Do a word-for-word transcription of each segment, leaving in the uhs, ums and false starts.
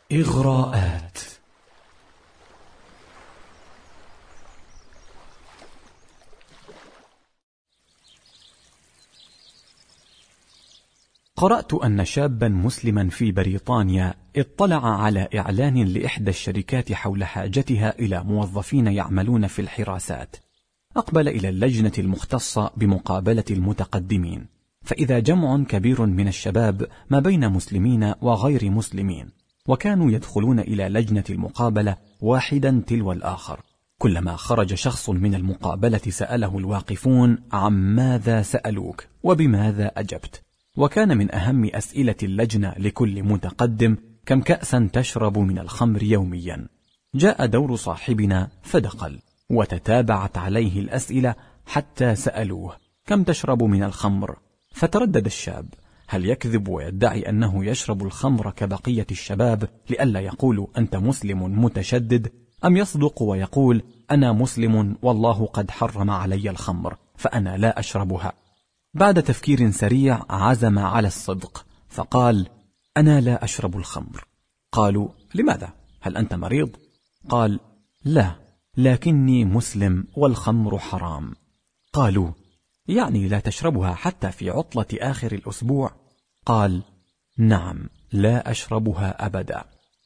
إغراءات. قرأت أن شابا مسلما في بريطانيا اطلع على إعلان لإحدى الشركات حول حاجتها إلى موظفين يعملون في الحراسات. أقبل إلى اللجنة المختصة بمقابلة المتقدمين، فإذا جمع كبير من الشباب ما بين مسلمين وغير مسلمين، وكانوا يدخلون إلى لجنة المقابلة واحدا تلو الآخر. كلما خرج شخص من المقابلة سأله الواقفون عن ماذا سألوك وبماذا أجبت، وكان من أهم أسئلة اللجنة لكل متقدم كم كأسا تشرب من الخمر يوميا. جاء دور صاحبنا فدخل، وتتابعت عليه الأسئلة حتى سألوه كم تشرب من الخمر، فتردد الشاب هل يكذب ويدعي أنه يشرب الخمر كبقية الشباب لئلا يقولوا أنت مسلم متشدد، أم يصدق ويقول أنا مسلم والله قد حرم علي الخمر فأنا لا أشربها. بعد تفكير سريع عزم على الصدق فقال أنا لا أشرب الخمر. قالوا لماذا؟ هل أنت مريض؟ قال لا، لكني مسلم والخمر حرام. قالوا يعني لا تشربها حتى في عطلة آخر الأسبوع؟ قال نعم، لا أشربها أبدا.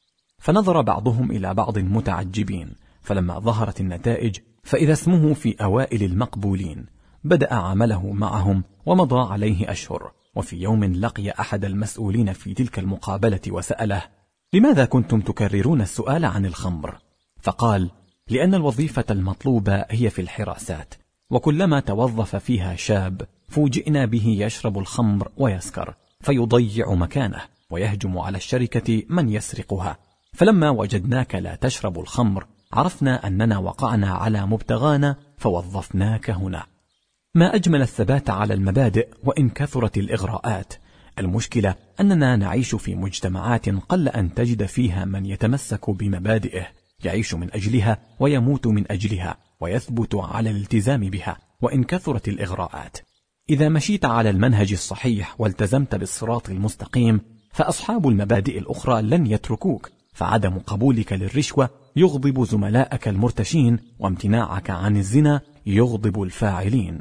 فنظر بعضهم إلى بعض متعجبين، فلما ظهرت النتائج فإذا اسمه في أوائل المقبولين. بدأ عمله معهم ومضى عليه أشهر، وفي يوم لقي أحد المسؤولين في تلك المقابلة وسأله لماذا كنتم تكررون السؤال عن الخمر؟ فقال لأن الوظيفة المطلوبة هي في الحراسات، وكلما توظف فيها شاب فوجئنا به يشرب الخمر ويسكر فيضيع مكانه ويهجم على الشركة من يسرقها، فلما وجدناك لا تشرب الخمر عرفنا أننا وقعنا على مبتغانا فوظفناك هنا. ما أجمل الثبات على المبادئ وإن كثرت الإغراءات. المشكلة أننا نعيش في مجتمعات قل أن تجد فيها من يتمسك بمبادئه، يعيش من أجلها ويموت من أجلها ويثبت على الالتزام بها وإن كثرت الإغراءات. إذا مشيت على المنهج الصحيح والتزمت بالصراط المستقيم فأصحاب المبادئ الأخرى لن يتركوك، فعدم قبولك للرشوة يغضب زملائك المرتشين، وامتناعك عن الزنا يغضب الفاعلين.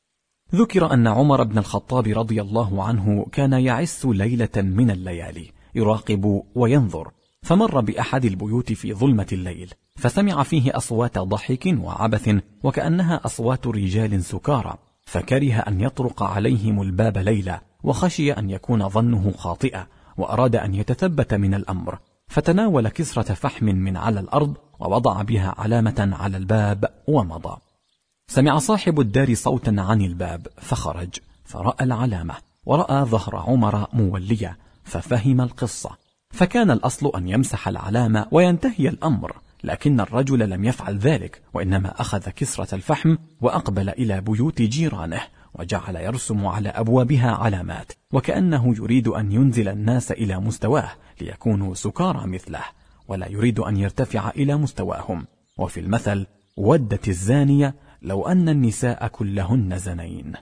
ذكر أن عمر بن الخطاب رضي الله عنه كان يعس ليلة من الليالي يراقب وينظر، فمر بأحد البيوت في ظلمة الليل فسمع فيه أصوات ضحك وعبث وكأنها أصوات رجال سكارى، فكره أن يطرق عليهم الباب ليلة، وخشي أن يكون ظنه خاطئا، وأراد أن يتثبت من الأمر، فتناول كسرة فحم من على الأرض ووضع بها علامة على الباب ومضى. سمع صاحب الدار صوتا عن الباب فخرج فرأى العلامة ورأى ظهر عمر مولية ففهم القصة، فكان الأصل أن يمسح العلامة وينتهي الأمر، لكن الرجل لم يفعل ذلك، وإنما أخذ كسرة الفحم وأقبل إلى بيوت جيرانه وجعل يرسم على أبوابها علامات، وكأنه يريد أن ينزل الناس إلى مستواه ليكونوا سكارى مثله، ولا يريد أن يرتفع إلى مستواهم. وفي المثل ودت الزانية لو أن النساء كلهن زنين.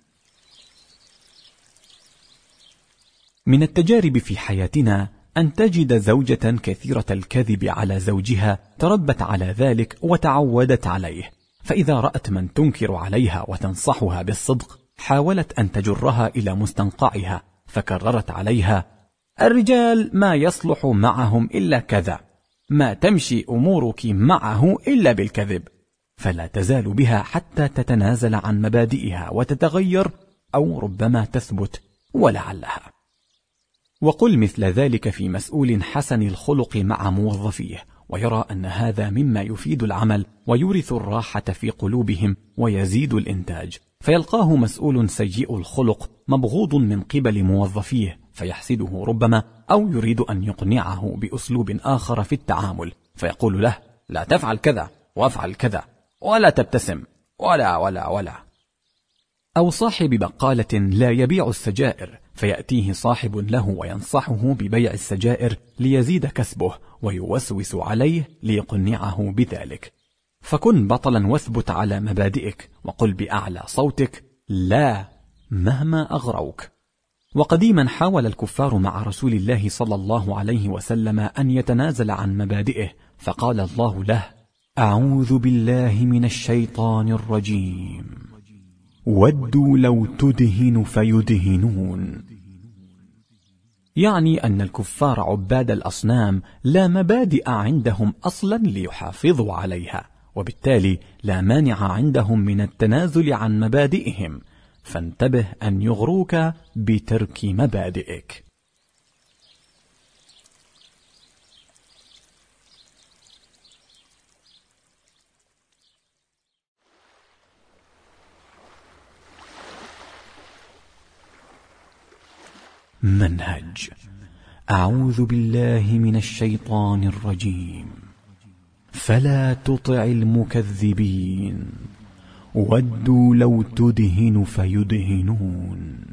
من التجارب في حياتنا أن تجد زوجة كثيرة الكذب على زوجها تربت على ذلك وتعودت عليه، فإذا رأت من تنكر عليها وتنصحها بالصدق حاولت أن تجرها إلى مستنقعها، فكررت عليها الرجال ما يصلح معهم إلا كذا، ما تمشي أمورك معه إلا بالكذب، فلا تزال بها حتى تتنازل عن مبادئها وتتغير، أو ربما تثبت ولعلها. وقل مثل ذلك في مسؤول حسن الخلق مع موظفيه، ويرى أن هذا مما يفيد العمل ويورث الراحة في قلوبهم ويزيد الإنتاج، فيلقاه مسؤول سيء الخلق مبغوض من قبل موظفيه فيحسده ربما، أو يريد أن يقنعه بأسلوب آخر في التعامل، فيقول له لا تفعل كذا وافعل كذا، ولا تبتسم ولا ولا ولا. أو صاحب بقالة لا يبيع السجائر فيأتيه صاحب له وينصحه ببيع السجائر ليزيد كسبه ويوسوس عليه ليقنعه بذلك. فكن بطلا واثبت على مبادئك، وقل بأعلى صوتك لا مهما أغروك. وقديما حاول الكفار مع رسول الله صلى الله عليه وسلم أن يتنازل عن مبادئه، فقال الله له: أعوذ بالله من الشيطان الرجيم، ودوا لو تدهن فيدهنون. يعني أن الكفار عباد الأصنام لا مبادئ عندهم أصلا ليحافظوا عليها، وبالتالي لا مانع عندهم من التنازل عن مبادئهم، فانتبه أن يغروك بترك مبادئك. منهج. أعوذ بالله من الشيطان الرجيم. فلا تطع المكذبين، ودوا لو تدهن فيدهنون.